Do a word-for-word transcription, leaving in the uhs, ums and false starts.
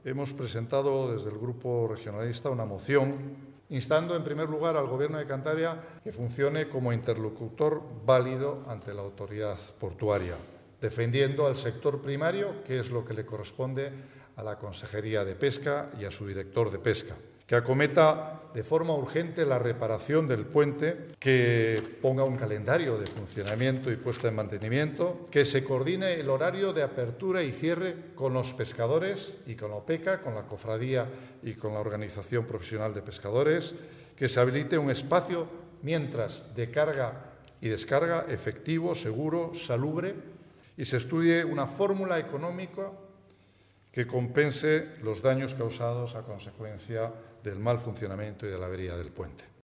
hemos presentado desde el Grupo Regionalista una moción instando en primer lugar al Gobierno de Cantabria que funcione como interlocutor válido ante la autoridad portuaria, defendiendo al sector primario, que es lo que le corresponde a la Consejería de Pesca y a su director de Pesca, que acometa de forma urgente la reparación del puente, que ponga un calendario de funcionamiento y puesta en mantenimiento, que se coordine el horario de apertura y cierre con los pescadores y con la OPECA, con la cofradía y con la Organización Profesional de Pescadores, que se habilite un espacio mientras de carga y descarga efectivo, seguro, salubre, y se estudie una fórmula económica que compense los daños causados a consecuencia del mal funcionamiento y de la avería del puente.